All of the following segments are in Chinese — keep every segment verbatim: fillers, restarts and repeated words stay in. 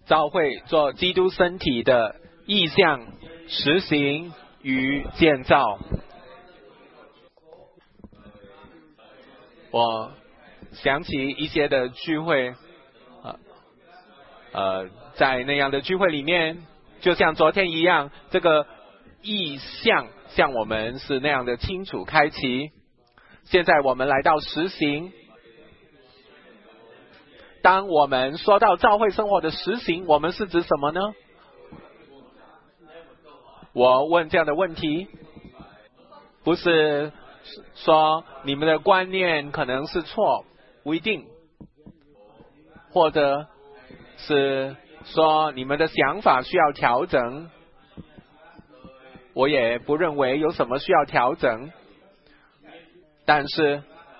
教会做基督身体的意象、实行与建造。我想起一些的聚会，呃，呃，在那样的聚会里面，就像昨天一样，这个意象像我们是那样的清楚开启。现在我们来到实行。当我们说到教会生活的实行，我们是指什么呢？我问这样的问题，不是说你们的观念可能是错，不一定，或者是说你们的想法需要调整，我也不认为有什么需要调整，但是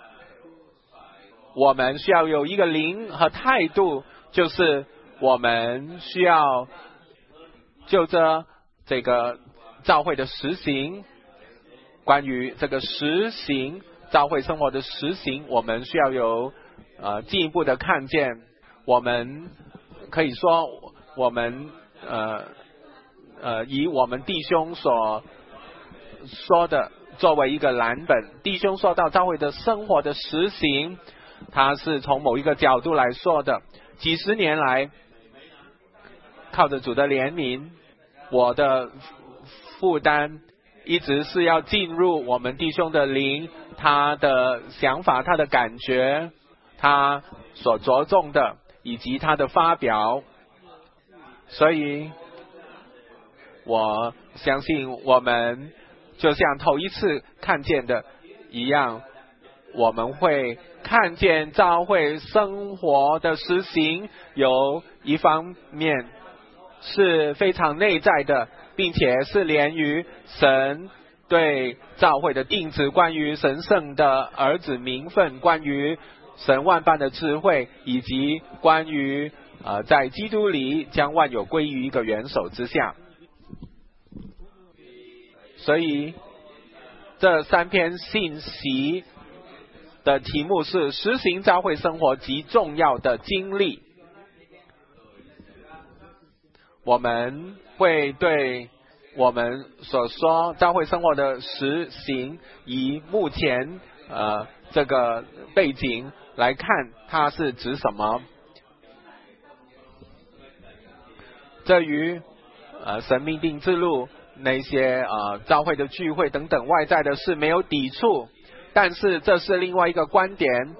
我们需要有一个灵和态度，就是我们需要就着这个教会的实行，关于这个实行教会生活的实行，我们需要有呃进一步的看见。我们可以说，我们呃呃以我们弟兄所说的作为一个蓝本，弟兄说到教会的生活的实行，他是从某一个角度来说的。几十年来，靠着主的怜悯，我的负担一直是要进入我们弟兄的灵，他的想法、他的感觉，他所着重的，以及他的发表。所以我相信我们就像头一次看见的一样，我们会看见教会生活的实行，有一方面是非常内在的，并且是连于神对教会的定旨，关于神圣的儿子名分，关于神万般的智慧，以及关于呃在基督里将万有归于一个元首之下。所以这三篇信息的题目是实行教会生活极重要的经历。我们会对我们所说教会生活的实行，以目前呃这个背景来看，它是指什么？这与呃神命定之路那些呃教会的聚会等等外在的事没有抵触，但是这是另外一个观点。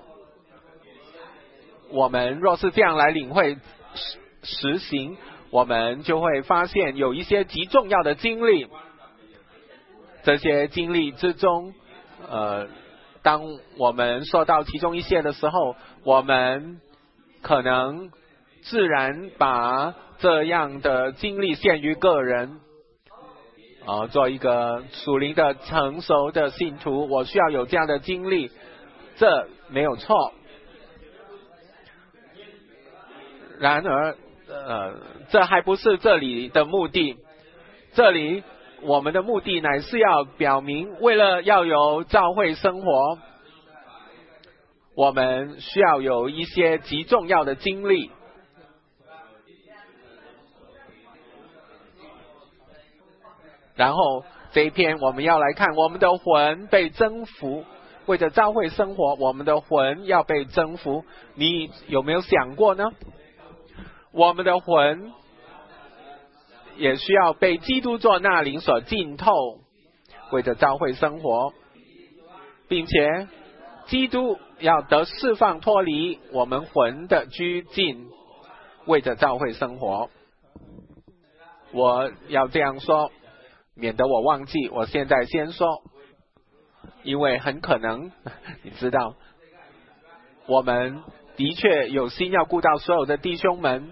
我们若是这样来领会实实行，我们就会发现有一些极重要的经历。这些经历之中，呃，当我们说到其中一些的时候，我们可能自然把这样的经历限于个人。呃，做一个属灵的成熟的信徒，我需要有这样的经历，这没有错。然而，呃，这还不是这里的目的。这里我们的目的乃是要表明，为了要有教会生活，我们需要有一些极重要的经历。然后这一篇我们要来看，我们的魂被征服，为着教会生活，我们的魂要被征服。你有没有想过呢？我们的魂也需要被基督做那灵所浸透，为着教会生活，并且基督要得释放，脱离我们魂的拘禁，为着教会生活。我要这样说，免得我忘记，我现在先说，因为很可能你知道，我们的确有心要顾到所有的弟兄们，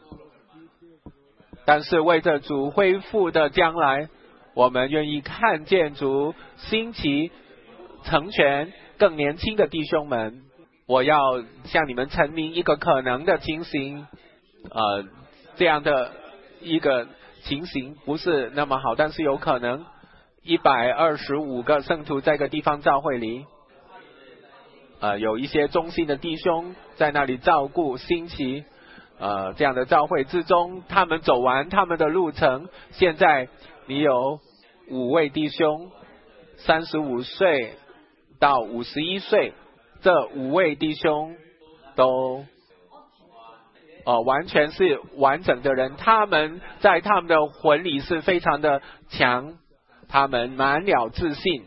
但是为着主恢复的将来，我们愿意看见主兴起成全更年轻的弟兄们。我要向你们陈明一个可能的情形，呃，这样的一个情形不是那么好，但是有可能一百二十五个圣徒在一个地方教会里，呃，有一些忠心的弟兄在那里照顾兴起， 呃这样的教会之中，他们走完他们的路程。现在你有五位弟兄，三十五岁到五十一岁，这五位弟兄都呃完全是完整的人，他们在他们的魂里是非常的强，他们满了自信。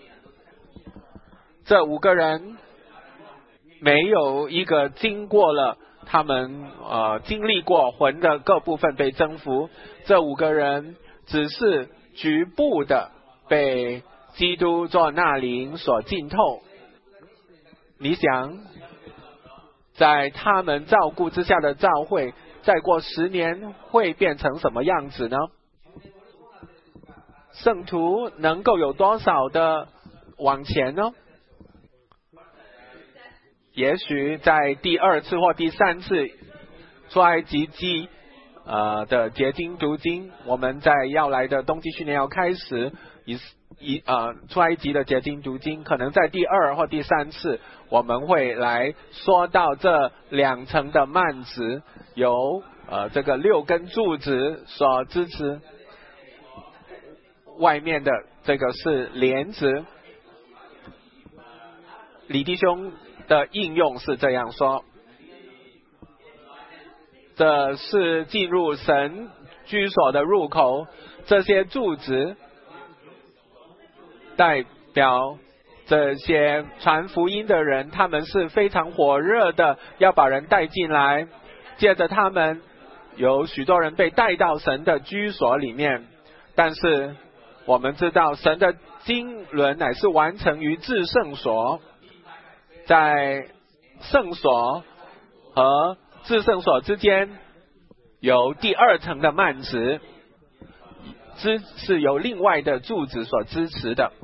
这五个人没有一个经过了他们呃经历过魂的各部分被征服，这五个人只是局部的被基督做纳灵所浸透。你想在他们照顾之下的教会再过十年会变成什么样子呢？圣徒能够有多少的往前呢？也许在第二次或第三次出埃及记呃的结晶读经，我们在要来的冬季训练要开始以以呃出埃及的结晶读经，可能在第二或第三次我们会来说到这两层的幔子，由呃这个六根柱子所支持，外面的这个是帘子。李弟兄的应用是这样说，这是进入神居所的入口，这些柱子代表这些传福音的人，他们是非常火热的要把人带进来，接着他们有许多人被带到神的居所里面。但是我们知道神的经纶乃是完成于至圣所，在圣所和至圣所之间有第二层的幔子，支是由另外的柱子所支持的。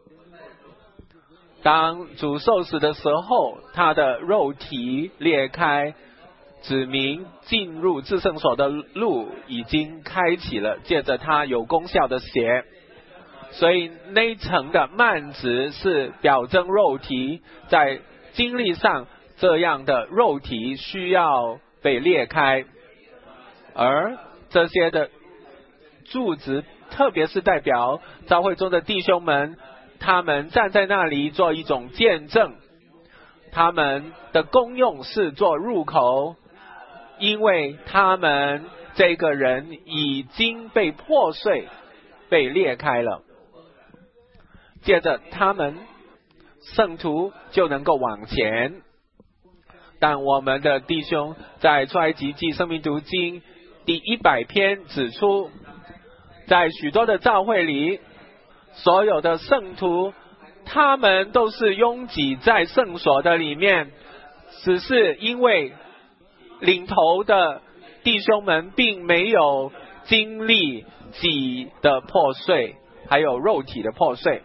当主受死的时候，他的肉体裂开，指明进入至圣所的路已经开启了，借着他有功效的血，所以那一层的幔子是表征肉体，在经历上这样的肉体需要被裂开，而这些的柱子特别是代表教会中的弟兄们，他们站在那里做一种见证，他们的功用是做入口，因为他们这个人已经被破碎被裂开了，接着他们圣徒就能够往前。但我们的弟兄在出埃及记生命读经第一百篇指出，在许多的教会里，所有的圣徒他们都是拥挤在圣所的里面，只是因为领头的弟兄们并没有经历己的破碎还有肉体的破碎，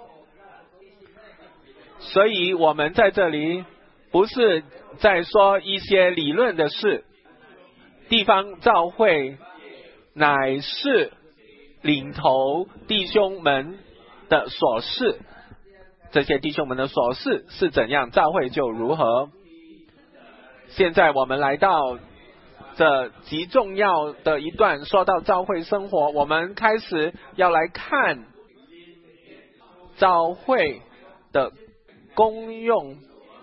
所以我们在这里不是在说一些理论的事，地方教会乃是领头弟兄们的所事，这些弟兄们的所事是怎样，教会就如何。现在我们来到这极重要的一段，说到教会生活，我们开始要来看教会的功用，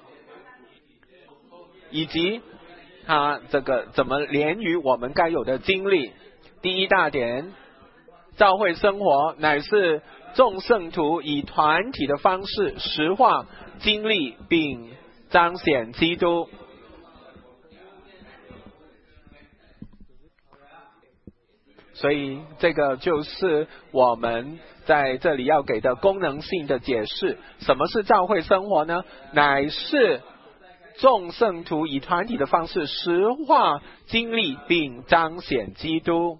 以及它这个怎么连于我们该有的经历。第一大点，教会生活乃是众圣徒以团体的方式实化经历并彰显基督。所以这个就是我们在这里要给的功能性的解释。什么是教会生活呢？乃是众圣徒以团体的方式实化经历并彰显基督。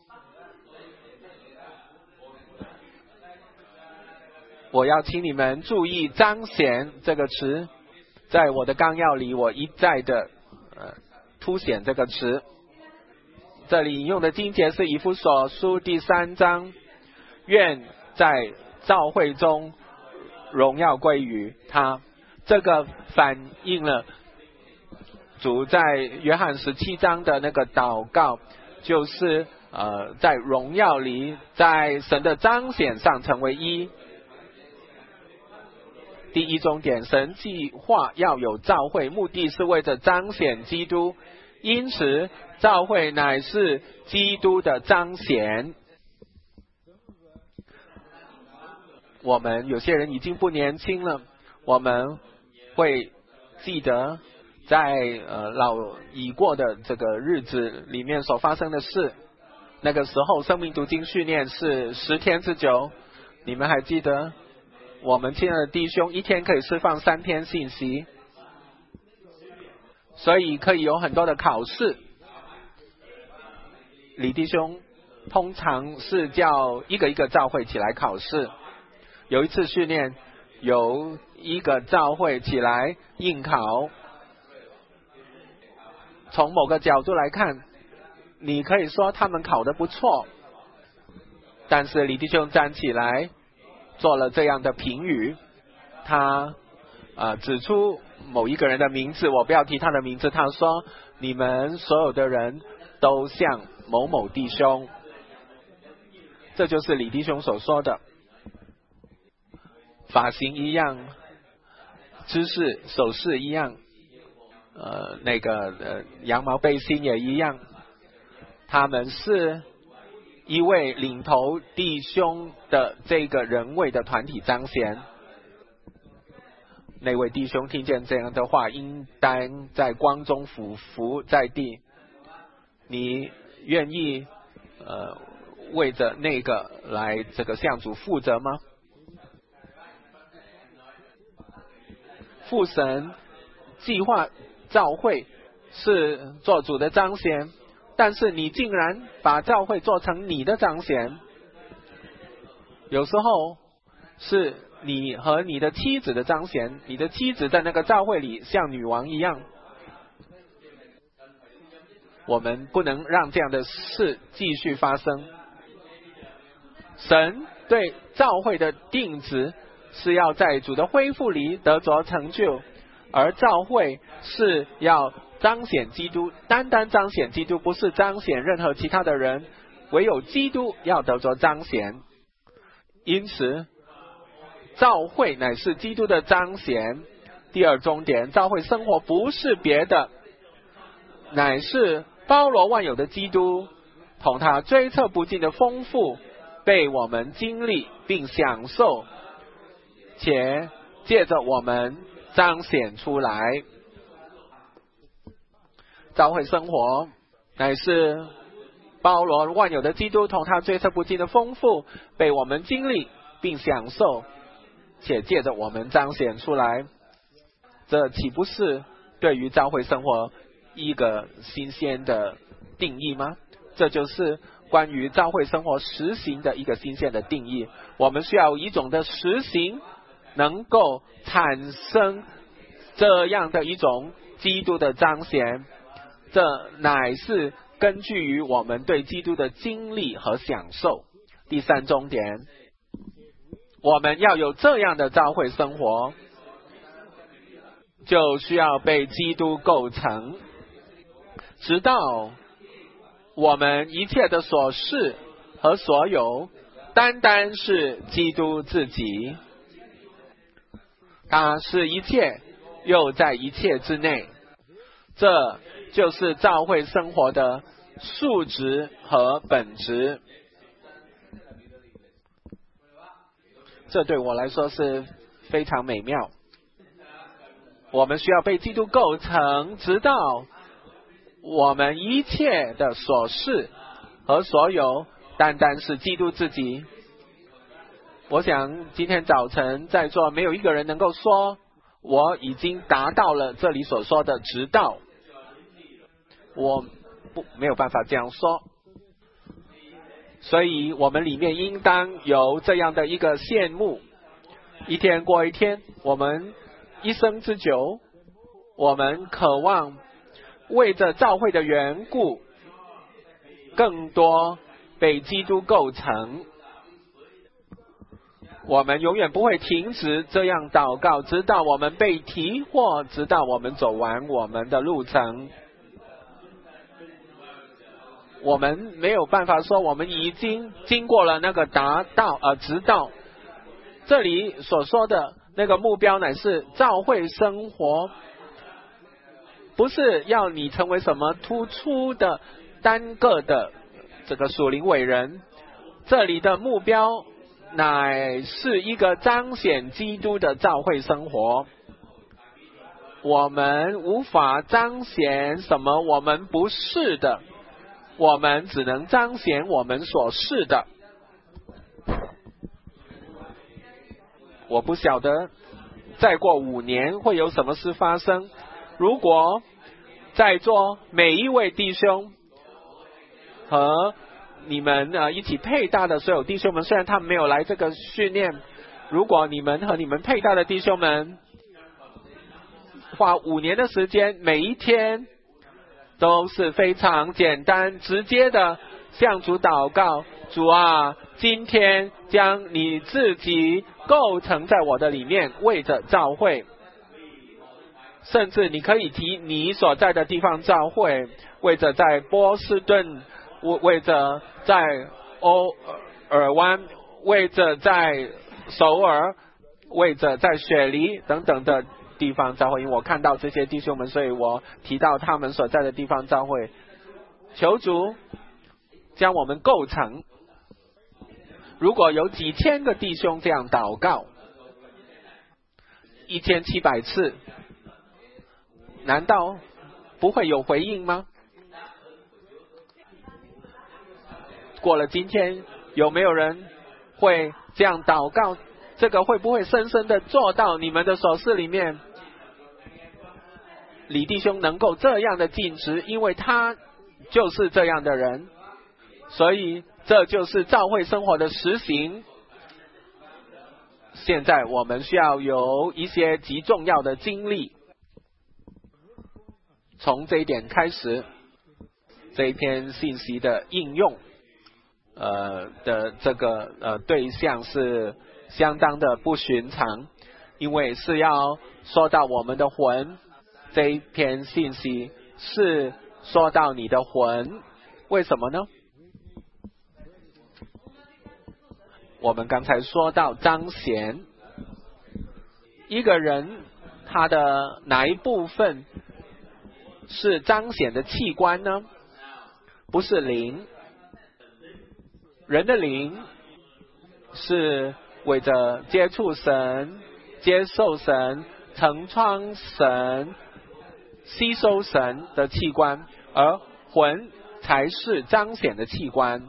我要请你们注意彰显这个词，在我的纲要里我一再的呃凸显这个词。这里引用的经节是以弗所书第三章，愿在教会中荣耀归于他。这个反映了主在约翰十七章的那个祷告，就是呃在荣耀里，在神的彰显上成为一。第一重点，神计划要有召会，目的是为着彰显基督，因此召会乃是基督的彰显。我们有些人已经不年轻了，我们会记得在呃老已过的这个日子里面所发生的事。那个时候生命读经训练是十天之久，你们还记得我们亲爱的弟兄一天可以释放三篇信息，所以可以有很多的考试。李弟兄通常是叫一个一个教会起来考试，有一次训练有一个教会起来应考，从某个角度来看，你可以说他们考得不错，但是李弟兄站起来做了这样的评语，他呃指出某一个人的名字，我不要提他的名字，他说你们所有的人都像某某弟兄。这就是李弟兄所说的，发型一样，姿势手势一样，呃那个呃羊毛背心也一样，他们是一位领头弟兄的这个人位的团体彰显。那位弟兄听见这样的话，应当在光中俯伏在地。你愿意呃为着那个来这个向主负责吗？父神计划召会是做主的彰显，但是你竟然把教会做成你的彰显。有时候是你和你的妻子的彰显，你的妻子在那个教会里像女王一样。我们不能让这样的事继续发生。神对教会的定旨是要在主的恢复里得着成就，而教会是要彰显基督，单单彰显基督，不是彰显任何其他的人，唯有基督要得着彰显。因此教会乃是基督的彰显。第二重点，教会生活不是别的，乃是包罗万有的基督同他追测不尽的丰富被我们经历并享受，且借着我们彰显出来。教会生活乃是包罗万有的基督同他追测不尽的丰富被我们经历并享受，且借着我们彰显出来。这岂不是对于教会生活一个新鲜的定义吗？这就是关于教会生活实行的一个新鲜的定义。我们需要有一种的实行能够产生这样的一种基督的彰显，这乃是根据于我们对基督的经历和享受。第三重点，我们要有这样的教会生活，就需要被基督构成，直到我们一切的所事和所有单单是基督自己，他是一切又在一切之内。这就是教会生活的素质和本质。这对我来说是非常美妙。我们需要被基督构成，直到我们一切的所事和所有单单是基督自己。我想今天早晨在座没有一个人能够说我已经达到了这里所说的直到，我不没有办法这样说。所以我们里面应当有这样的一个羡慕，一天过一天，我们一生之久，我们渴望为着教会的缘故更多被基督构成。 我们永远不会停止这样祷告，直到我们被提或直到我们走完我们的路程。我们没有办法说我们已经经过了那个达到呃直到。这里所说的那个目标乃是教会生活，不是要你成为什么突出的单个的这个属灵伟人。这里的目标乃是一个彰显基督的教会生活。我们无法彰显什么我们不是的，我们只能彰显我们所是的。我不晓得再过五年会有什么事发生。如果在座每一位弟兄和你们呃一起配搭的所有弟兄们，虽然他们没有来这个训练，如果你们和你们配搭的弟兄们花五年的时间，每一天都是非常简单直接的向主祷告，主啊，今天将你自己构成在我的里面，为着教会。甚至你可以提你所在的地方教会，为着在波士顿，为着在欧尔湾，为着在首尔，为着在雪梨等等的地方教会。因为我看到这些弟兄们，所以我提到他们所在的地方教会。求主将我们构成。如果有几千个弟兄这样祷告一千七百次，难道不会有回应吗？过了今天，有没有人会这样祷告？这个会不会深深的做到你们的所事里面？李弟兄能够这样的尽职，因为他就是这样的人，所以这就是教会生活的实行。现在我们需要有一些极重要的经历。从这一点开始，这一篇信息的应用呃的这个呃对象是相当的不寻常，因为是要说到我们的魂。这一篇信息是说到你的魂，为什么呢？我们刚才说到彰显一个人，他的哪一部分是彰显的器官呢？不是灵。人的灵是为着接触神、接受神、承创神、吸收神的器官，而魂才是彰显的器官。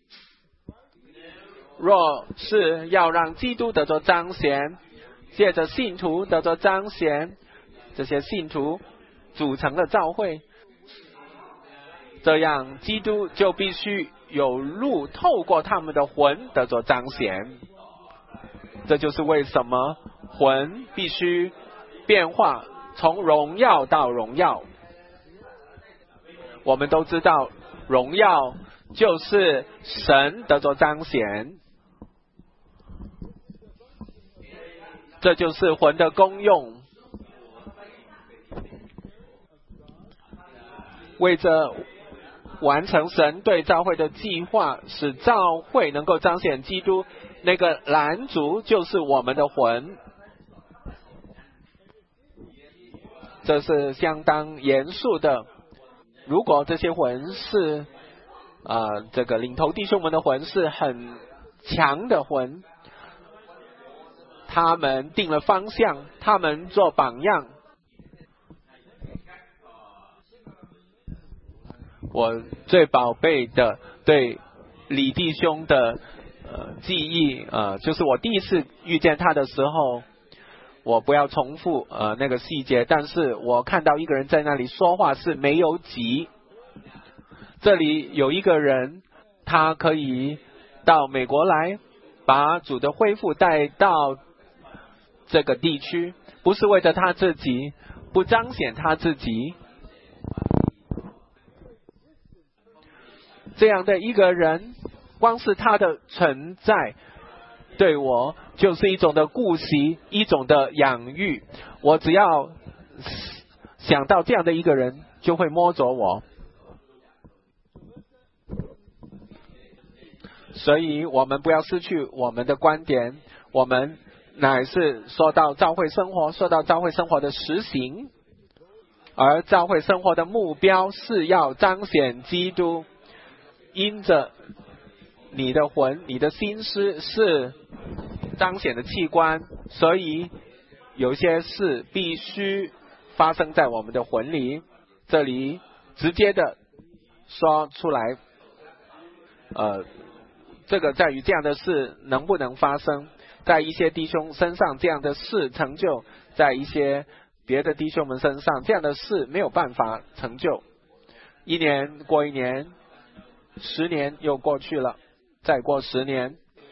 若是要让基督得着彰显，借着信徒得着彰显，这些信徒组成了教会，这样基督就必须有路透过他们的魂得着彰显。这就是为什么魂必须变化，从荣耀到荣耀。我们都知道荣耀就是神得着彰显，这就是魂的功用。为着完成神对教会的计划，使教会能够彰显基督，那个拦阻就是我们的魂。这是相当严肃的。如果这些魂是啊、呃，这个领头弟兄们的魂是很强的魂，他们定了方向，他们做榜样。我最宝贝的对李弟兄的呃记忆呃，就是我第一次遇见他的时候，我不要重复呃那个细节，但是我看到一个人在那里说话是没有急。这里有一个人，他可以到美国来，把主的恢复带到这个地区，不是为了他自己，不彰显他自己。这样的一个人，光是他的存在对我就是一种的顾惜，一种的养育。我只要想到这样的一个人，就会摸着我。所以我们不要失去我们的观点，我们乃是说到教会生活，说到教会生活的实行，而教会生活的目标是要彰显基督。因着你的魂，你的心思是彰显的器官，所以有些事必须发生在我们的魂里。这里直接的说出来，呃，这个在于这样的事能不能发生在一些弟兄身上，这样的事成就在一些别的弟兄们身上，这样的事没有办法成就。一年过一年，十年又过去了，再过十年，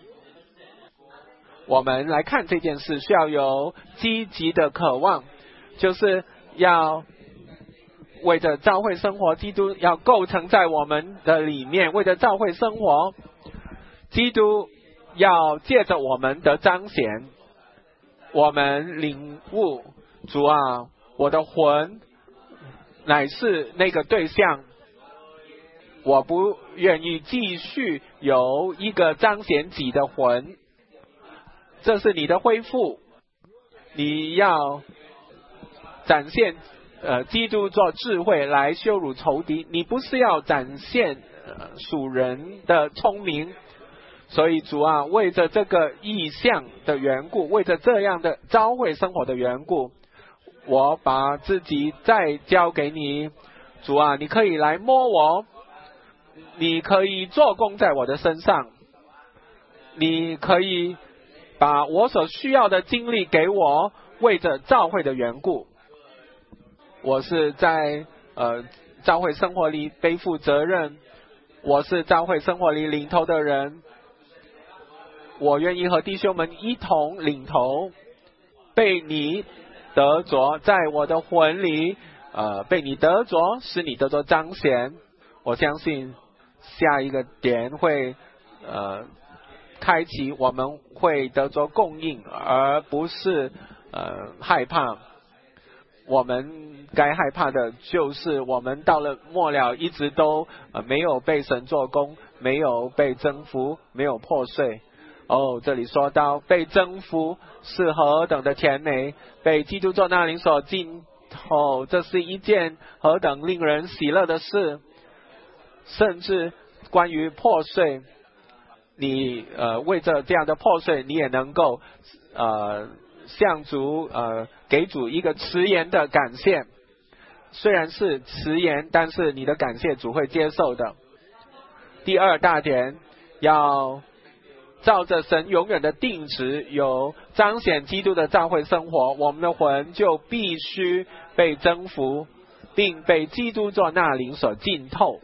我们来看这件事需要有积极的渴望，就是要为着教会生活，基督要构成在我们的里面，为着教会生活，基督要借着我们的彰显，我们领悟主啊，我的魂乃是那个对象，我不愿意继续有一个彰显己的魂，这是你的恢复，你要展现呃基督做智慧来羞辱仇敌，你不是要展现呃属人的聪明。所以主啊，为着这个意象的缘故，为着这样的教会生活的缘故，我把自己再交给你。主啊，你可以来摸我，你可以做工在我的身上，你可以把我所需要的精力给我，为着教会的缘故。我是在呃教会生活里背负责任，我是教会生活里领头的人，我愿意和弟兄们一同领头，被你得着，在我的魂里呃被你得着，使你得着彰显。我相信下一个点会呃开启，我们会得着供应，而不是呃害怕。我们该害怕的就是我们到了末了一直都呃没有被神做工，没有被征服，没有破碎。哦，这里说到被征服是何等的甜美，被基督做那灵所浸透，这是一件何等令人喜乐的事。甚至关于破碎，你呃为着这样的破碎，你也能够呃向主呃给主一个迟延的感谢，虽然是迟延，但是你的感谢主会接受的。第二大点，要照着神永远的定旨，有彰显基督的教会生活，我们的魂就必须被征服，并被基督做那灵所浸透。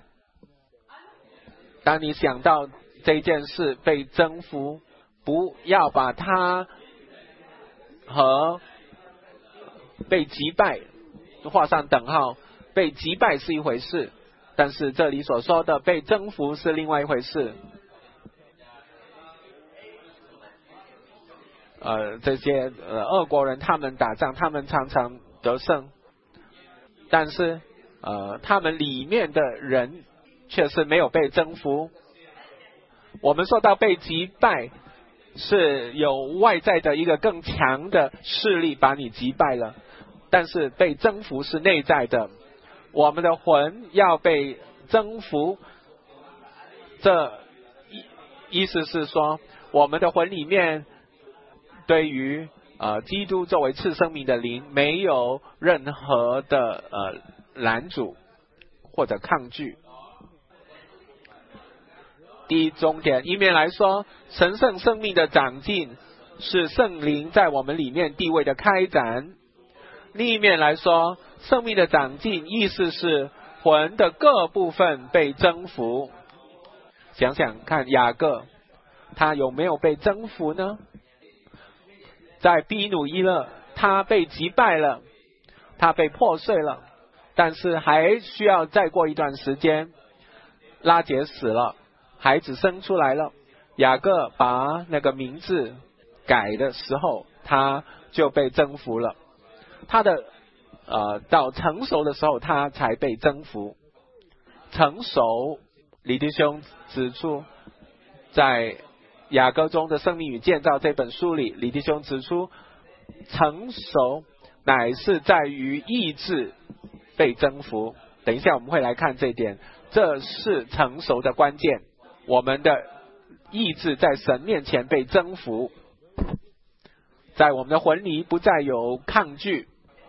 当你想到这件事被征服，不要把它和被击败画上等号。被击败是一回事，但是这里所说的被征服是另外一回事。呃，这些呃俄国人他们打仗，他们常常得胜，但是呃他们里面的人却是没有被征服。我们说到被击败，是有外在的一个更强的势力把你击败了，但是被征服是内在的。我们的魂要被征服，这意思是说，我们的魂里面对于呃基督作为次生命的灵没有任何的呃拦阻或者抗拒。第一重点，一面来说，神圣生命的长进是圣灵在我们里面地位的开展；另一面来说，生命的长进意思是魂的各部分被征服。想想看，雅各他有没有被征服呢？在比努伊勒，他被击败了，他被破碎了，但是还需要再过一段时间，拉结死了，孩子生出来了， 雅各把那个名字改的时候，他就被征服了。他的呃到成熟的时候，他才被征服。成熟，李弟兄指出，在雅各中的生命与建造这本书里，李弟兄指出，成熟乃是在于意志被征服。等一下我们会来看这一点，这是成熟的关键。我们的意志在神面前被征服，在我们的魂里不再有抗拒。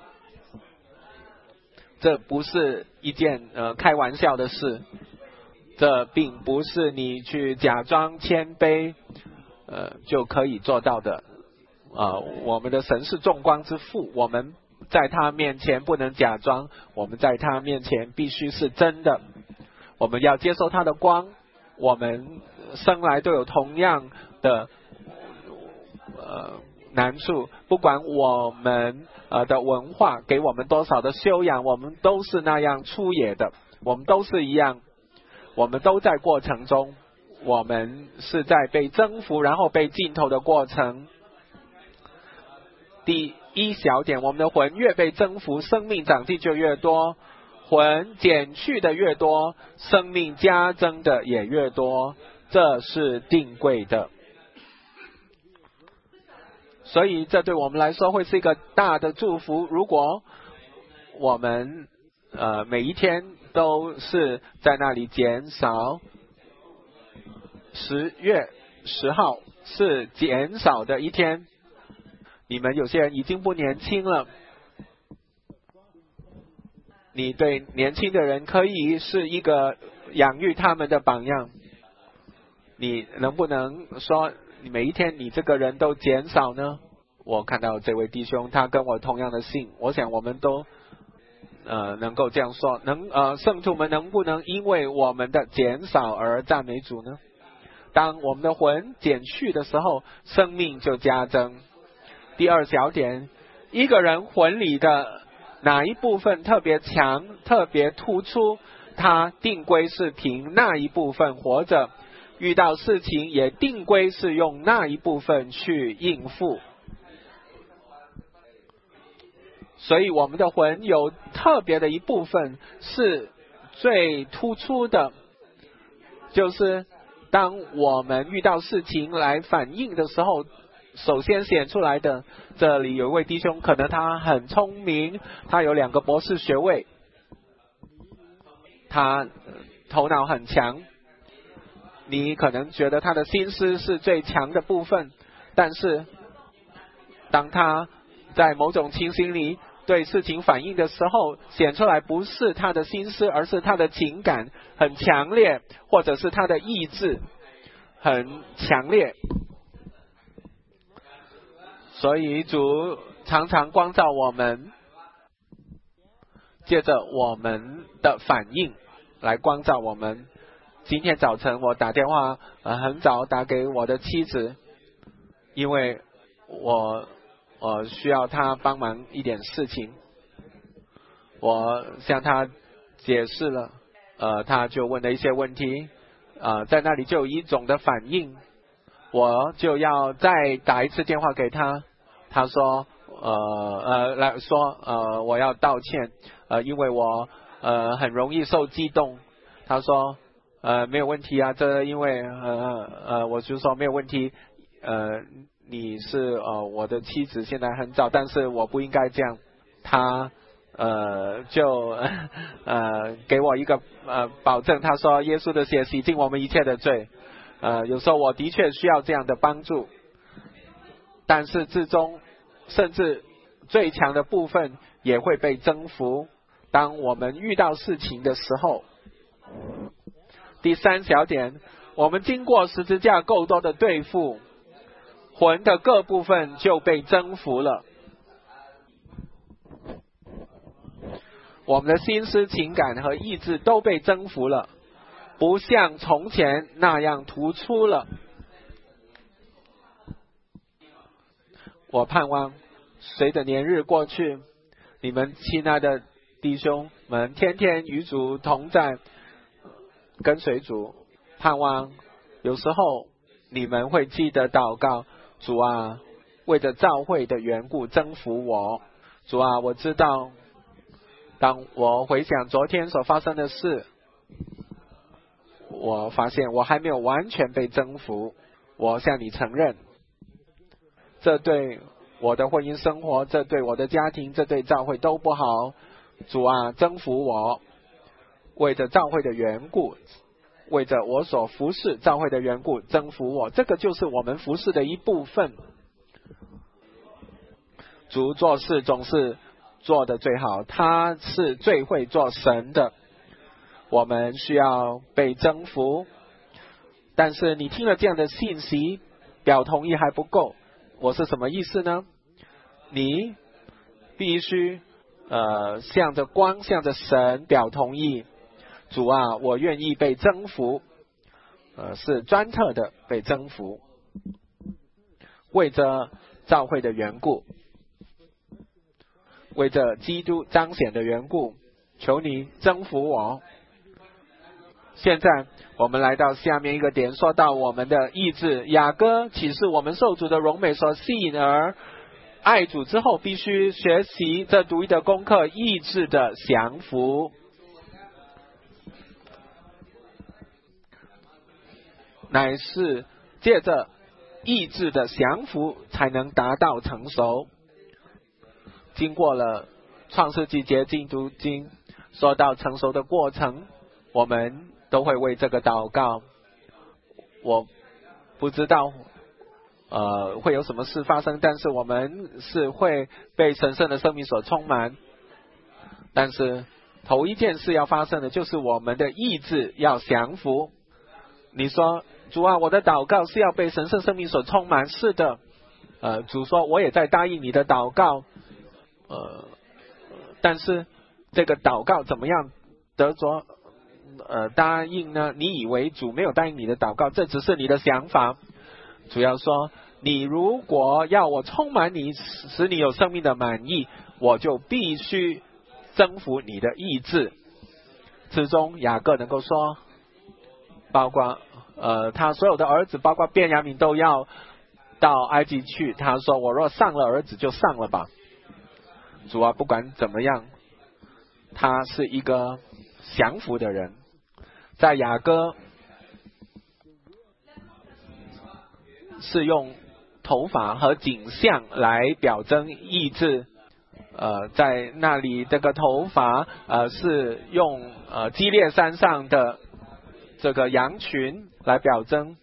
这不是一件呃开玩笑的事，这并不是你去假装谦卑呃就可以做到的。呃我们的神是众光之父，我们在他面前不能假装，我们在他面前必须是真的。我们要接受他的光，我们生来都有同样的呃难处，不管我们呃的文化给我们多少的修养，我们都是那样粗野的，我们都是一样，我们都在过程中，我们是在被征服然后被浸透的过程。第一小点，我们的魂越被征服，生命长进就越多，魂减去的越多，生命加增的也越多，这是定规的。所以这对我们来说会是一个大的祝福。如果我们呃每一天都是在那里减少，十月十号是减少的一天，你们有些人已经不年轻了，你对年轻的人可以是一个养育他们的榜样。你能不能说你每一天你这个人都减少呢？我看到这位弟兄他跟我同样的姓，我想我们都呃能够这样说，能呃圣徒们能不能因为我们的减少而赞美主呢？当我们的魂减去的时候，生命就加增。第二小点，一个人魂里的哪一部分特别强特别突出，他定规是凭那一部分活着，遇到事情也定规是用那一部分去应付。所以我们的魂有特别的一部分是最突出的，就是当我们遇到事情来反应的时候，首先显出来的。这里有一位弟兄，可能他很聪明，他有两个博士学位，他头脑很强，你可能觉得他的心思是最强的部分，但是当他在某种情形里对事情反应的时候，显出来不是他的心思，而是他的情感很强烈，或者是他的意志很强烈。所以主常常光照我们，借着我们的反应来光照我们。今天早晨我打电话呃很早打给我的妻子，因为我我需要她帮忙一点事情，我向她解释了，呃她就问了一些问题，呃在那里就有一种的反应，我就要再打一次电话给她。她说呃呃来说呃我要道歉，呃因为我呃很容易受激动。她说呃没有问题啊，这因为呃呃我就说没有问题，呃你是呃我的妻子，现在很早，但是我不应该这样。她呃就呃给我一个呃保证，她说耶稣的血洗净我们一切的罪，呃有时候我的确需要这样的帮助，但是至终甚至最强的部分也会被征服，当我们遇到事情的时候。第三小点，我们经过十字架够多的对付，魂的各部分就被征服了，我们的心思情感和意志都被征服了，不像从前那样突出了。我盼望随着年日过去，你们亲爱的弟兄们天天与主同在，跟随主，盼望有时候你们会记得祷告，主啊，为着教会的缘故征服我。主啊，我知道当我回想昨天所发生的事，我发现我还没有完全被征服。我向你承认，这对我的婚姻生活，这对我的家庭，这对教会都不好。主啊，征服我，为着教会的缘故，为着我所服侍教会的缘故征服我。这个就是我们服侍的一部分。主做事总是做得最好，他是最会做神的。我们需要被征服，但是你听了这样的信息，表同意还不够。我是什么意思呢？你必须呃向着光，向着神表同意。主啊，我愿意被征服，呃是专特的被征服，为着教会的缘故，为着基督彰显的缘故，求你征服我。现在我们来到下面一个点，说到我们的意志。雅歌启示我们受主的荣美所吸引而爱主之后，必须学习这独一的功课，意志的降服，乃是借着意志的降服才能达到成熟。经过了创世纪结晶读经说到成熟的过程，我们都会为这个祷告。我不知道呃会有什么事发生，但是我们是会被神圣的生命所充满。但是头一件事要发生的就是我们的意志要降服。你说主啊，我的祷告是要被神圣生命所充满。是的，呃主说我也在答应你的祷告，呃但是这个祷告怎么样得着呃答应呢？你以为主没有答应你的祷告，这只是你的想法。主要说，你如果要我充满你，使你有生命的满意，我就必须征服你的意志。之中雅各能够说，包括呃他所有的儿子，包括便雅悯都要到埃及去。他说，我若上了儿子就上了吧。主啊，不管怎么样，他是一个降服的人。在雅歌是用头发和景象来表征意志，呃，在那里这个头发呃是用呃基列山上的这个羊群来表征，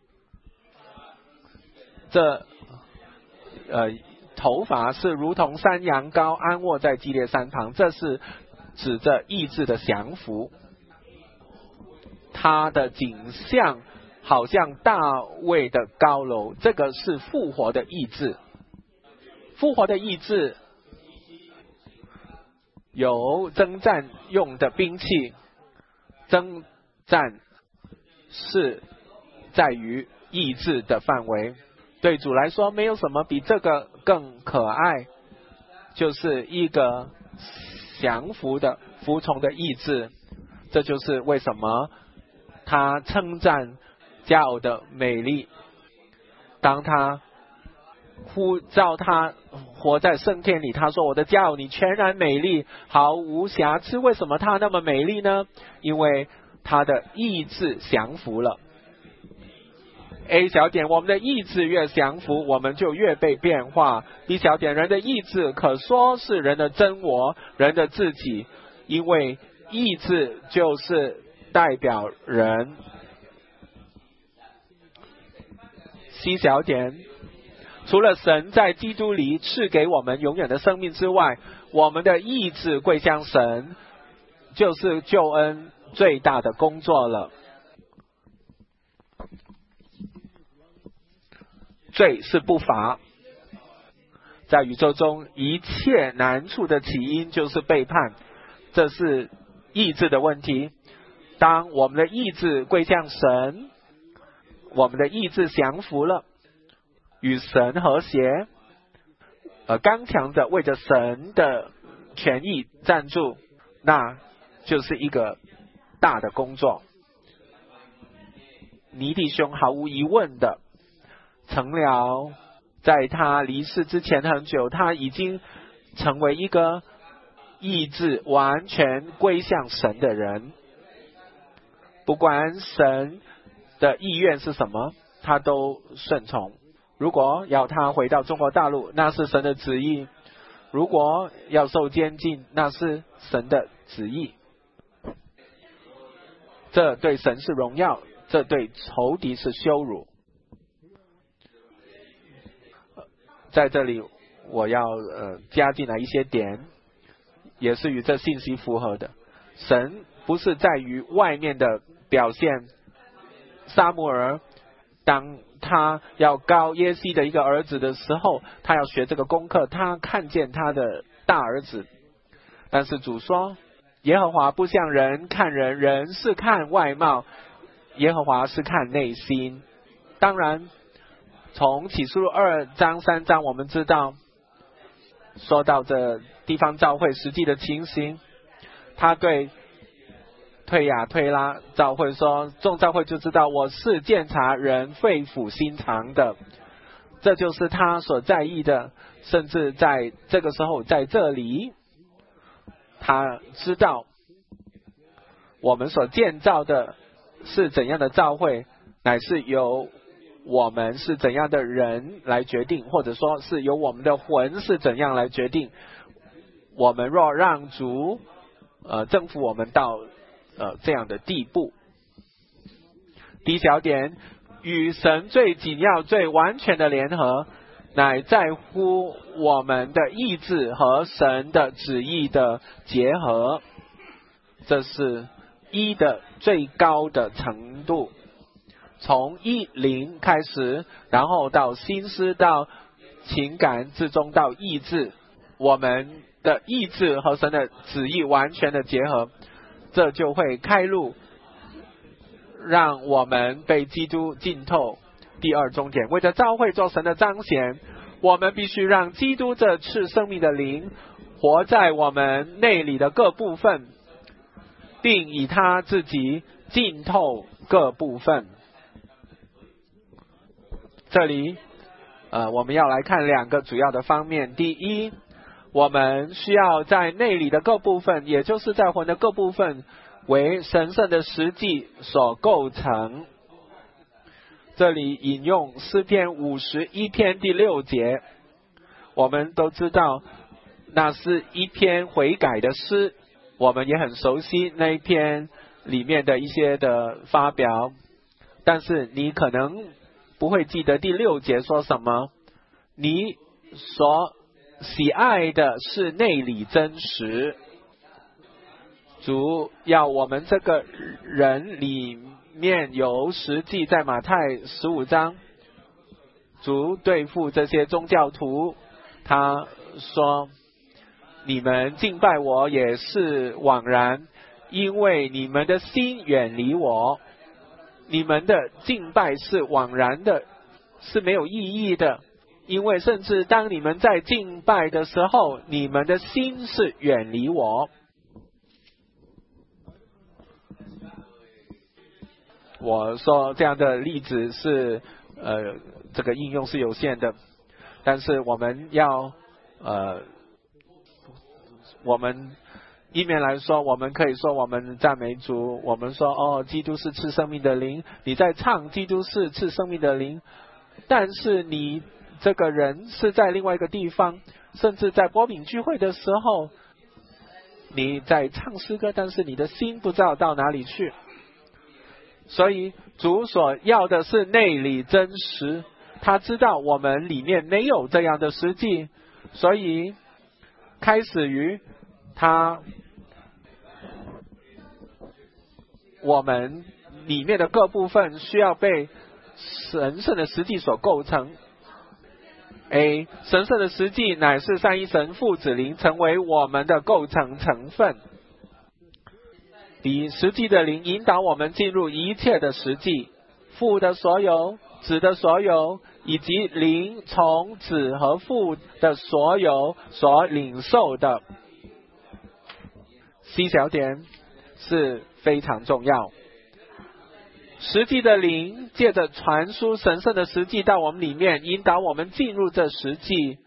这呃头发是如同山羊羔安卧在基列山旁，这是指着意志的降服。它的景象好像大卫的高楼，这个是复活的意志。复活的意志有征战用的兵器，征战是在于意志的范围。对主来说，没有什么比这个更可爱，就是一个降服的服从的意志。这就是为什么他称赞佳偶的美丽，当他呼召他活在圣殿里，他说，我的佳偶你全然美丽，毫无瑕疵。为什么他那么美丽呢？因为他的意志降服了。 A 小点，我们的意志越降服，我们就越被变化。 B 小点，人的意志可说是人的真我，人的自己，因为意志就是代表人。 C 小点，除了神在基督里赐给我们永远的生命之外，我们的意志归向神，就是救恩最大的工作了。罪是不法，在宇宙中一切难处的起因就是背叛，这是意志的问题。当我们的意志归向神，我们的意志降服了，与神和谐，呃，刚强的为着神的权益站住，那就是一个大的工作。尼弟兄毫无疑问的成了在他离世之前很久，他已经成为一个意志完全归向神的人，不管神的意愿是什么，他都顺从。如果要他回到中国大陆，那是神的旨意；如果要受监禁，那是神的旨意。这对神是荣耀，这对仇敌是羞辱。在这里我要呃加进来一些点，也是与这信息符合的。神不是在于外面的表现。撒母耳当他要膏耶西的一个儿子的时候，他要学这个功课，他看见他的大儿子。但是主说，耶和华不像人看人，人是看外貌，耶和华是看内心。当然从启示录二章三章我们知道，说到这地方教会实际的情形，他对推雅推拉教会说，众教会就知道我是鉴察人肺腑心肠的，这就是他所在意的。甚至在这个时候，在这里他知道我们所建造的是怎样的教会，乃是由我们是怎样的人来决定，或者说是由我们的魂是怎样来决定。我们若让主呃征服我们到呃这样的地步。第一小点，与神最紧要最完全的联合，乃在乎我们的意志和神的旨意的结合，这是一的最高的程度。从一灵开始，然后到心思，到情感之中，到意志，我们的意志和神的旨意完全的结合，这就会开路，让我们被基督浸透。第二重点，为着教会做神的彰显，我们必须让基督这赐生命的灵活在我们内里的各部分，并以他自己浸透各部分。这里呃，我们要来看两个主要的方面。第一，我们需要在内里的各部分，也就是在魂的各部分，为神圣的实际所构成。这里引用诗篇五十一篇第六节，我们都知道那是一篇悔改的诗，我们也很熟悉那一篇里面的一些的发表，但是你可能不会记得第六节说什么。你所喜爱的是内里真实，主要我们这个人里面有实际，在马太十五章，主对付这些宗教徒，他说，你们敬拜我也是枉然，因为你们的心远离我。你们的敬拜是枉然的，是没有意义的，因为甚至当你们在敬拜的时候，你们的心是远离我。我说这样的例子是呃这个应用是有限的，但是我们要呃我们一面来说，我们可以说我们赞美主，我们说哦，基督是赐生命的灵，你在唱基督是赐生命的灵，但是你这个人是在另外一个地方，甚至在波饼聚会的时候，你在唱诗歌，但是你的心不知道到哪里去。所以主所要的是内里真实，他知道我们里面没有这样的实际，所以开始于他我们里面的各部分需要被神圣的实际所构成。 A. 神圣的实际乃是三一神父子灵成为我们的构成成分。 B. 实际的灵引导我们进入一切的实际，父的所有，子的所有，以及灵从子和父的所有所领受的。 C 小点是非常重要。 实际的灵借着传输神圣的实际到我们里面，引导我们进入这实际。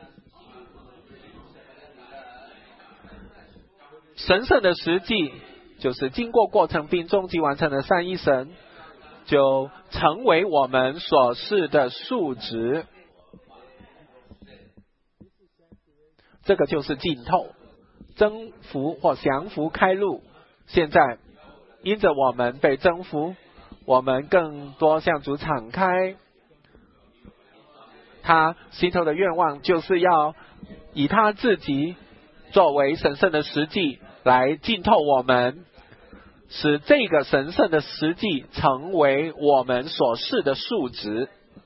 神圣的实际就是经过过程并终极完成的三一神，就成为我们所示的数值。这个就是浸透、征服或降服开路。现在因着我们被征服，我们更多向主敞开。他心头的愿望就是要以他自己作为神圣的实际来浸透我们，使这个神圣的实际成为我们所示的数值。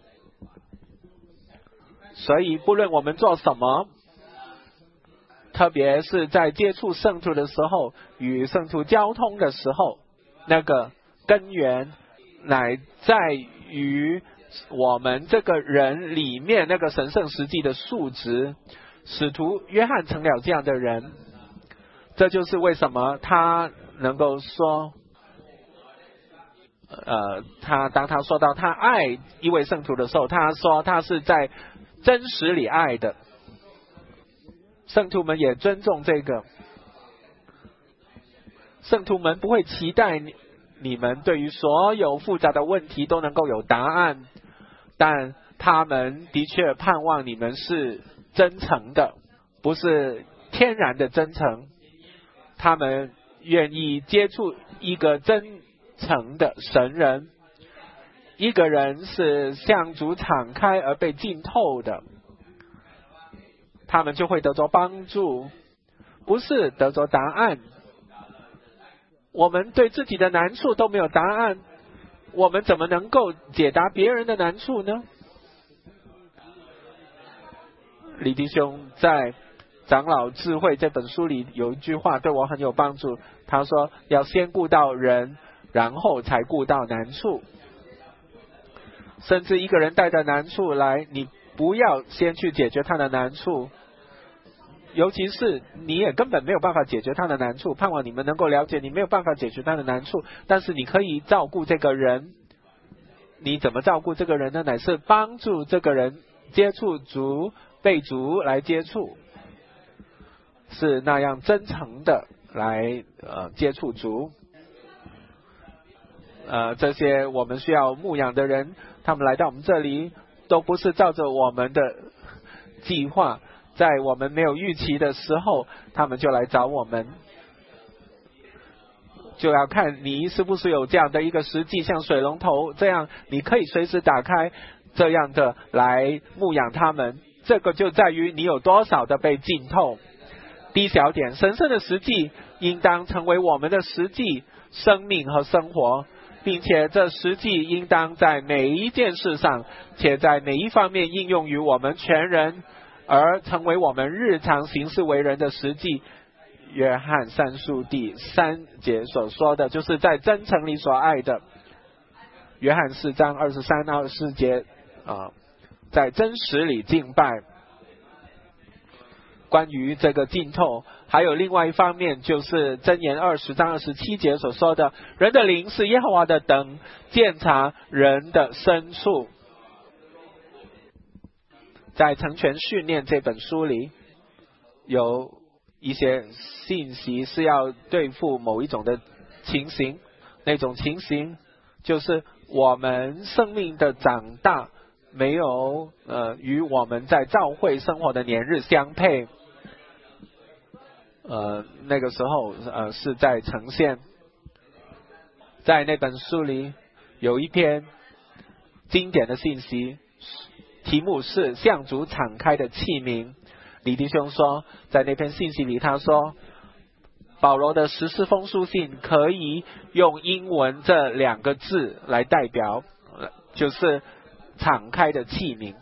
所以不论我们做什么，特别是在接触圣徒的时候，与圣徒交通的时候，那个根源乃在于我们这个人里面那个神圣实际的数值。使徒约翰成了这样的人，这就是为什么他能够说，呃，他当他说到他爱一位圣徒的时候，他说他是在真实里爱的。圣徒们也尊重这个，圣徒们不会期待你你们对于所有复杂的问题都能够有答案，但他们的确盼望你们是真诚的，不是天然的真诚。他们愿意接触一个真诚的神人，一个人是向主敞开而被浸透的，他们就会得着帮助，不是得着答案。我们对自己的难处都没有答案，我们怎么能够解答别人的难处呢？李弟兄在《长老智慧》这本书里有一句话对我很有帮助，他说要先顾到人，然后才顾到难处。甚至一个人带着难处来，你不要先去解决他的难处，尤其是你也根本没有办法解决他的难处，盼望你们能够了解你没有办法解决他的难处，但是你可以照顾这个人。你怎么照顾这个人呢？乃是帮助这个人接触主，被主来接触，是那样真诚的来呃接触主。呃，这些我们需要牧养的人，他们来到我们这里，都不是照着我们的计划，在我们没有预期的时候，他们就来找我们。就要看你是不是有这样的一个实际，像水龙头这样，你可以随时打开，这样的来牧养他们。这个就在于你有多少的被浸透。第一小点，神圣的实际应当成为我们的实际生命和生活，并且这实际应当在每一件事上，且在每一方面应用于我们全人，而成为我们日常行事为人的实际。约翰三书第三节所说的，就是在真诚里所爱的。约翰四章二十三到二十四节啊，在真实里敬拜。关于这个浸透，还有另外一方面，就是箴言二十章二十七节所说的，人的灵是耶和华的灯，鉴察人的深处。在成全训练这本书里，有一些信息是要对付某一种的情形，那种情形就是我们生命的长大没有呃与我们在教会生活的年日相配。呃，那个时候呃是在呈现，在那本书里有一篇经典的信息，题目是向主敞开的器皿。李弟兄说，在那篇信息里他说，保罗的十四封书信可以用英文这两个字来代表，就是敞开的器皿。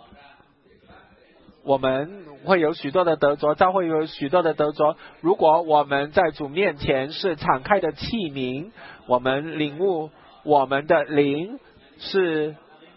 我们会有许多的得着，教会有许多的得着。如果我们在主面前是敞开的器皿，我们领悟我们的灵是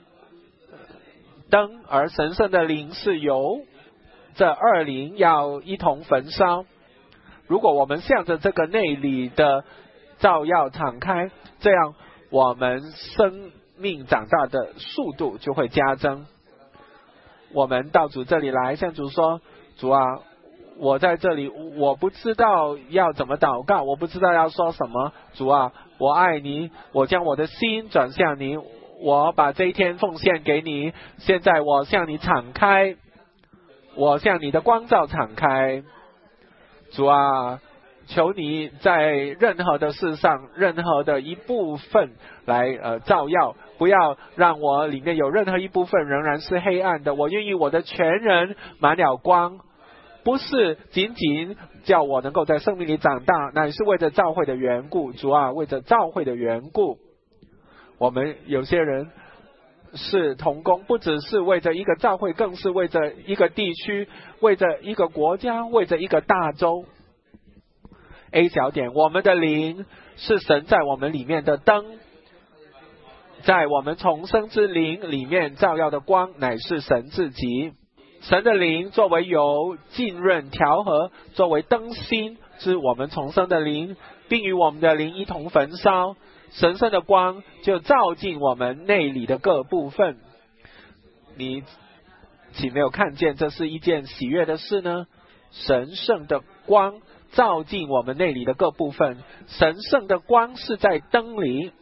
灯，而神圣的灵是油，这二灵要一同焚烧。如果我们向着这个内里的照耀敞开，这样我们生命长大的速度就会加增。我们到主这里来，向主说，主啊，我在这里，我不知道要怎么祷告，我不知道要说什么。主啊，我爱你，我将我的心转向你，我把这一天奉献给你。现在我向你敞开，我向你的光照敞开。主啊，求你在任何的事上，任何的一部分来呃照耀，不要让我里面有任何一部分仍然是黑暗的。我愿意我的全人满了光，不是仅仅叫我能够在生命里长大，乃是为着教会的缘故。主啊，为着教会的缘故，我们有些人是同工，不只是为着一个教会，更是为着一个地区，为着一个国家，为着一个大洲。A 小点，我们的灵是神在我们里面的灯，在我们重生之灵里面照耀的光，乃是神自己。神的灵作为油浸润调和，作为灯芯之我们重生的灵，并与我们的灵一同焚烧，神圣的光就照进我们内里的各部分。你岂没有看见这是一件喜悦的事呢？神圣的光照进我们内里的各部分，神圣的光是在灯里。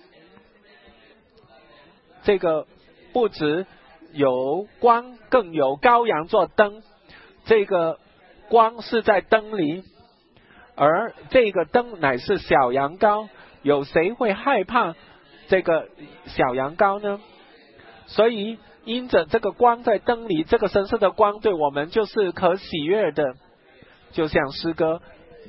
这个不只有光，更有羔羊做灯，这个光是在灯里，而这个灯乃是小羊羔。有谁会害怕这个小羊羔呢？所以因着这个光在灯里，这个神圣的光对我们就是可喜悦的。就像诗歌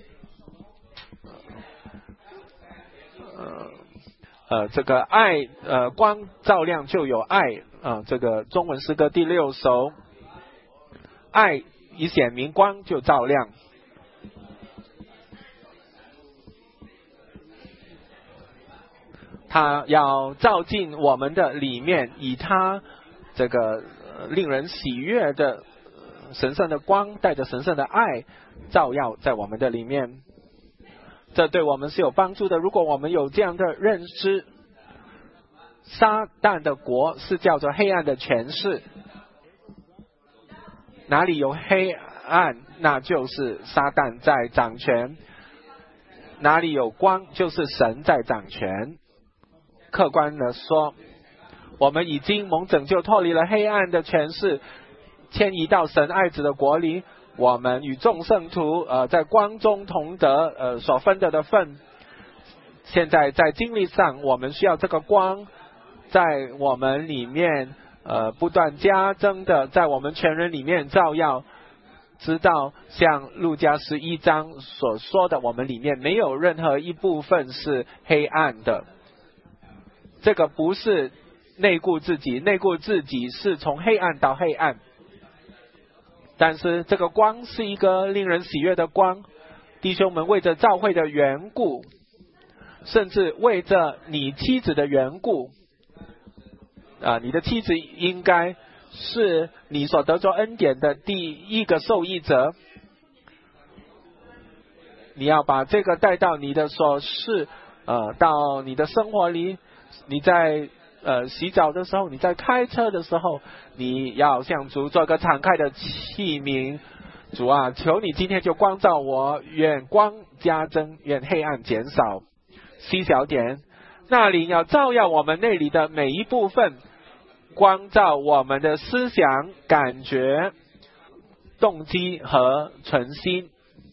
呃呃这个爱呃光照亮就有爱啊、呃、这个中文诗歌第六首，爱以显明，光就照亮。他要照进我们的里面，以他这个、呃、令人喜悦的神圣的光，带着神圣的爱照耀在我们的里面，这对我们是有帮助的。如果我们有这样的认知，撒旦的国是叫做黑暗的权势，哪里有黑暗，那就是撒旦在掌权，哪里有光，就是神在掌权。客观的说，我们已经蒙拯救，脱离了黑暗的权势，迁移到神爱子的国里。我们与众圣徒呃在光中同得呃所分得的份。现在在经历上，我们需要这个光在我们里面呃不断加增的在我们全人里面照耀，直到像路加十一章所说的，我们里面没有任何一部分是黑暗的。这个不是内顾自己，内顾自己是从黑暗到黑暗，但是这个光是一个令人喜悦的光。弟兄们，为着教会的缘故，甚至为着你妻子的缘故啊，你的妻子应该是你所得着恩典的第一个受益者。你要把这个带到你的所事呃，到你的生活里。你在呃洗澡的时候，你在开车的时候，你要向主做个敞开的器皿。主啊，求你今天就光照我，愿光加增，愿黑暗减少。C 小点，那灵要照耀我们内里的每一部分，光照我们的思想、感觉、动机和存心。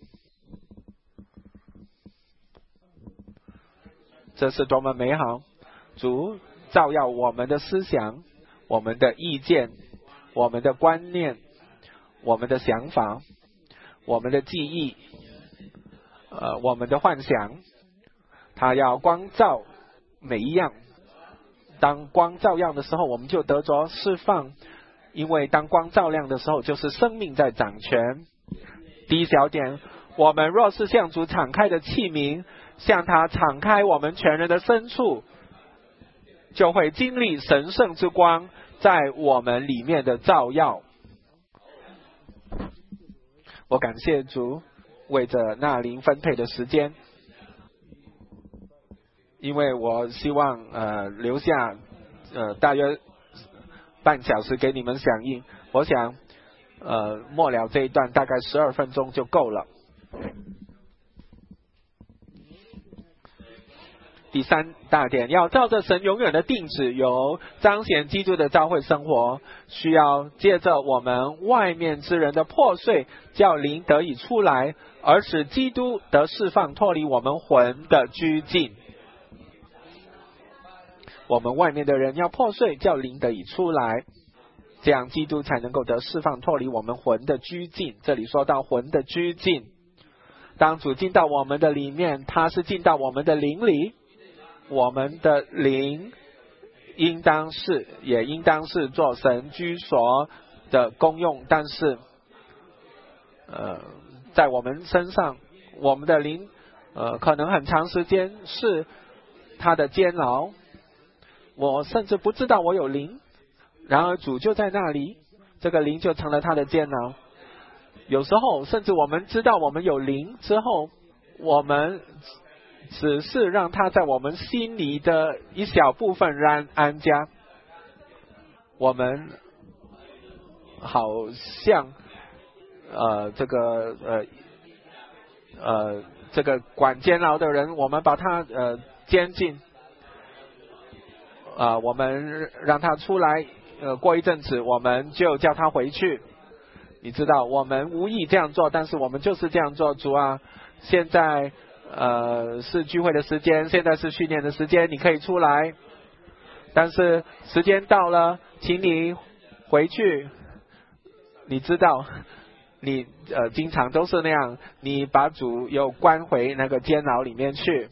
这是多么美好！主照耀我们的思想，我们的意见，我们的观念，我们的想法，我们的记忆，呃，我们的幻想。他要光照每一样。当光照亮的时候，我们就得着释放，因为当光照亮的时候，就是生命在掌权。第一小点，我们若是向主敞开的器皿，向他敞开我们全人的深处，就会经历神圣之光在我们里面的照耀。我感谢主为着那灵分配的时间。 因为我希望呃留下呃大约半小时给你们响应，我想呃末了这一段大概十二分钟就够了。第三大点，要照着神永远的定旨，由彰显基督的教会生活，需要借着我们外面之人的破碎，叫灵得以出来，而使基督得释放，脱离我们魂的拘禁。我们外面的人要破碎，叫灵得以出来，这样基督才能够得释放，脱离我们魂的拘禁。这里说到魂的拘禁，当主进到我们的里面，他是进到我们的灵里，我们的灵应当是也应当是做神居所的功用，但是呃，在我们身上，我们的灵呃可能很长时间是他的监牢，我甚至不知道我有灵，然而主就在那里，这个灵就成了他的监牢。有时候甚至我们知道我们有灵之后，我们只是让他在我们心里的一小部分安安家，我们好像呃这个呃呃这个管监牢的人，我们把他呃监禁，啊、呃、我们让他出来，呃过一阵子我们就叫他回去。你知道我们无意这样做，但是我们就是这样做。主啊，现在呃是聚会的时间，现在是训练的时间，你可以出来，但是时间到了，请你回去。你知道你呃经常都是那样，你把主又关回那个监牢里面去。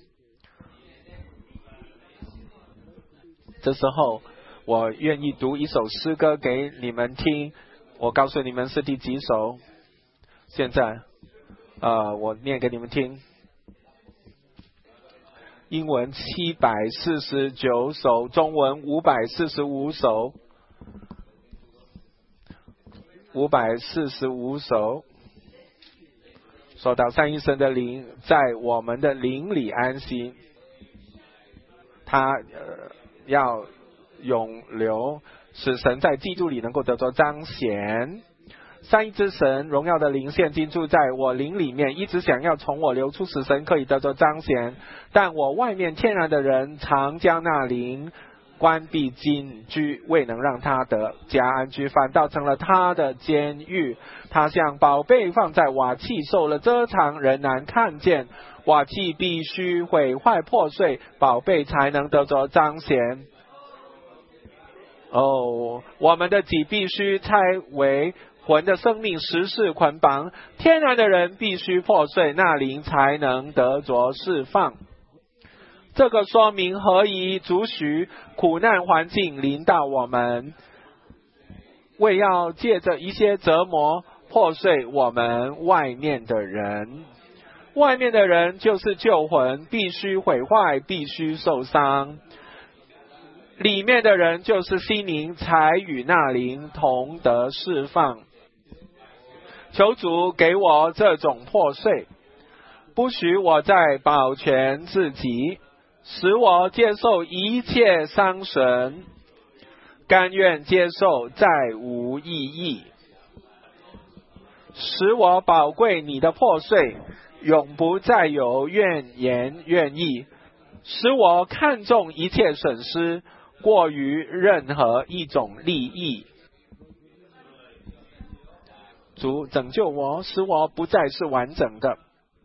这时候我愿意读一首诗歌给你们听，我告诉你们是第几首。现在呃我念给你们听。英文七百四十九首，中文五百四十五首，五百四十五首。说到三一神的灵在我们的灵里安息，他呃要永留，使神在基督里能够得着彰显。三一之神荣耀的灵现今住在我灵里面，一直想要从我流出，使神可以得着彰显。但我外面天然的人常将那灵关闭禁居，未能让他得家安居，反倒成了他的监狱。他像宝贝放在瓦器，受了遮藏，人难看见。瓦器必须毁坏破碎，宝贝才能得着彰显。哦，我们的己必须拆为魂的生命实是捆绑，天然的人必须破碎，那灵才能得着释放。这个说明何以主许苦难环境临到我们，为要借着一些折磨破碎我们外面的人。外面的人就是旧魂，必须毁坏，必须受伤。里面的人就是心灵，才与那灵同得释放。求主给我这种破碎，不许我再保全自己，使我接受一切伤神，甘愿接受再无意义。使我宝贵你的破碎，永不再有怨言怨意，使我看重一切损失，过于任何一种利益。主拯救我，使我不再是完整的。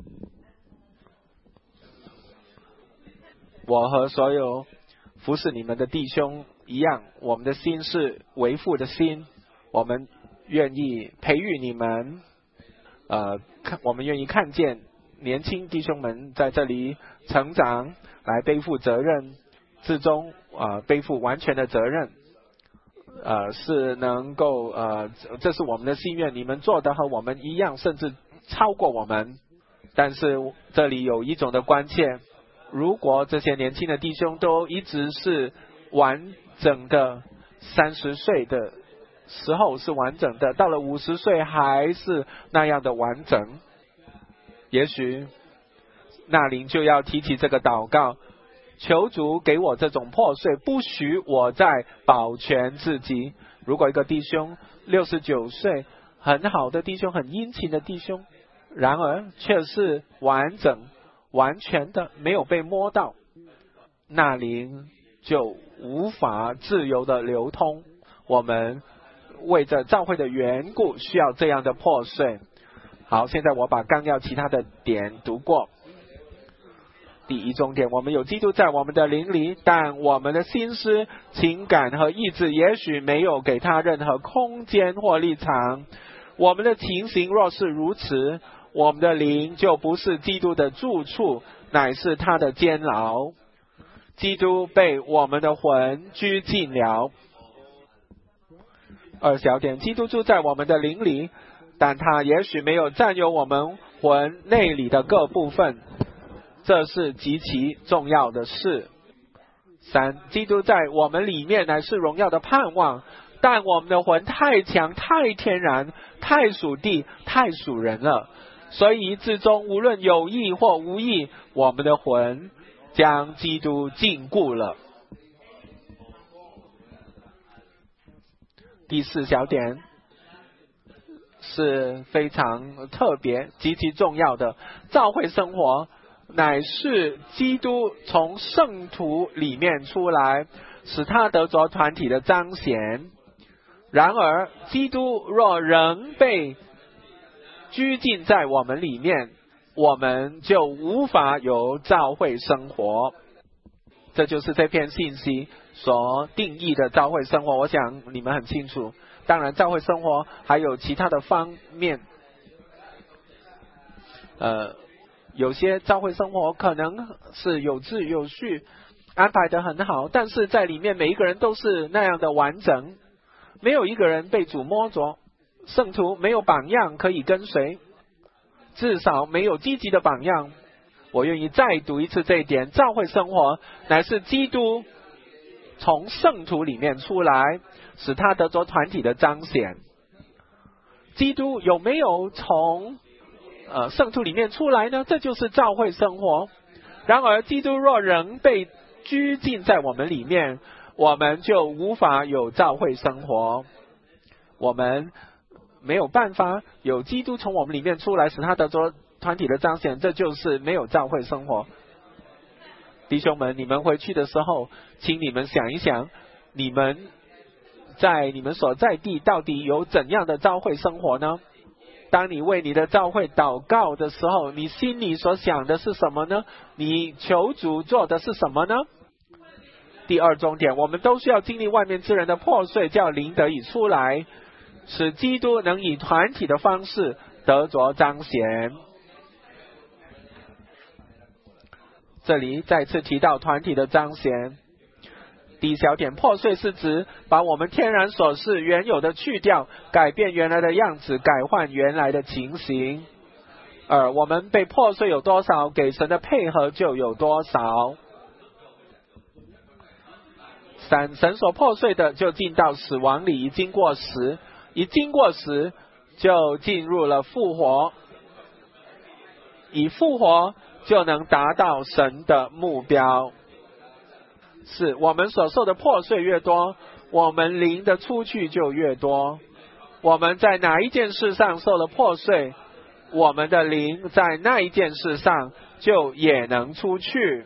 我和所有服侍你们的弟兄一样，我们的心是为父的心，我们愿意培育你们，呃，看我们愿意看见年轻弟兄们在这里成长，来背负责任，最终呃背负完全的责任。呃，是能够呃，这是我们的心愿，你们做的和我们一样，甚至超过我们。但是这里有一种的关键，如果这些年轻的弟兄都一直是完整的，三十岁的时候是完整的，到了五十岁还是那样的完整，也许那灵就要提起这个祷告， 求主给我这种破碎，不许我再保全自己。如果一个弟兄六十九岁，很好的弟兄，很殷勤的弟兄，然而却是完整完全的没有被摸到，那灵就无法自由的流通。我们为着教会的缘故需要这样的破碎。好，现在我把纲要其他的点读过。第一重点，我们有基督在我们的灵里，但我们的心思、情感和意志也许没有给他任何空间或立场。我们的情形若是如此，我们的灵就不是基督的住处，乃是他的监牢。基督被我们的魂拘禁了。二小点，基督住在我们的灵里，但他也许没有占有我们魂内里的各部分，这是极其重要的事。三，基督在我们里面乃是荣耀的盼望，但我们的魂太强、太天然、太属地、太属人了，所以至终无论有意或无意，我们的魂将基督禁锢了。第四小点是非常特别、极其重要的，教会生活乃是基督从圣徒里面出来，使他得着团体的彰显。然而基督若仍被拘禁在我们里面，我们就无法有教会生活。这就是这篇信息所定义的教会生活，我想你们很清楚。当然教会生活还有其他的方面，呃，有些教会生活可能是有秩有序，安排得很好，但是在里面每一个人都是那样的完整，没有一个人被主摸着，圣徒没有榜样可以跟随，至少没有积极的榜样。我愿意再读一次这一点，教会生活乃是基督从圣徒里面出来，使他得着团体的彰显。基督有没有从呃圣徒里面出来呢？这就是教会生活。然而基督若仍被拘禁在我们里面，我们就无法有教会生活。我们没有办法有基督从我们里面出来，使他得着团体的彰显，这就是没有教会生活。弟兄们，你们回去的时候，请你们想一想，你们在你们所在地到底有怎样的教会生活呢？当你为你的教会祷告的时候，你心里所想的是什么呢？你求主做的是什么呢？第二重点，我们都需要经历外面之人的破碎，叫灵得以出来，使基督能以团体的方式得着彰显。这里再次提到团体的彰显。第一小点，破碎是指把我们天然所是原有的去掉，改变原来的样子，改换原来的情形。二，我们被破碎有多少，给神的配合就有多少。三，神所破碎的就进到死亡里，一经过时，一经过时就进入了复活，以复活就能达到神的目标。是我们所受的破碎越多，我们灵的出去就越多。我们在哪一件事上受了破碎，我们的灵在那一件事上就也能出去。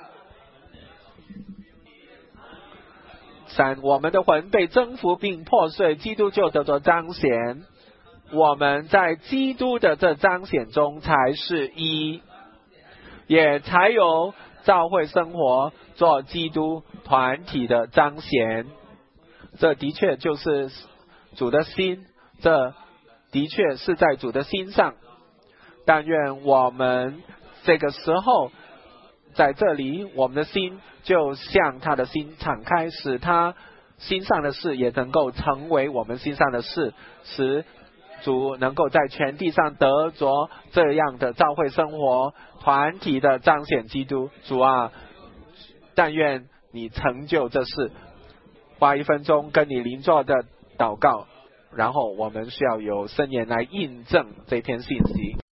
三，我们的魂被征服并破碎，基督就得着彰显。我们在基督的这彰显中才是一，也才有教会生活做基督团体的彰显。这的确就是主的心，这的确是在主的心上。但愿我们这个时候在这里，我们的心就向他的心敞开，使他心上的事也能够成为我们心上的事，使主能够在全地上得着这样的教会生活，团体的彰显基督。主啊，但愿你成就这事。花一分钟跟你邻座的祷告，然后我们需要有圣言来印证这篇信息。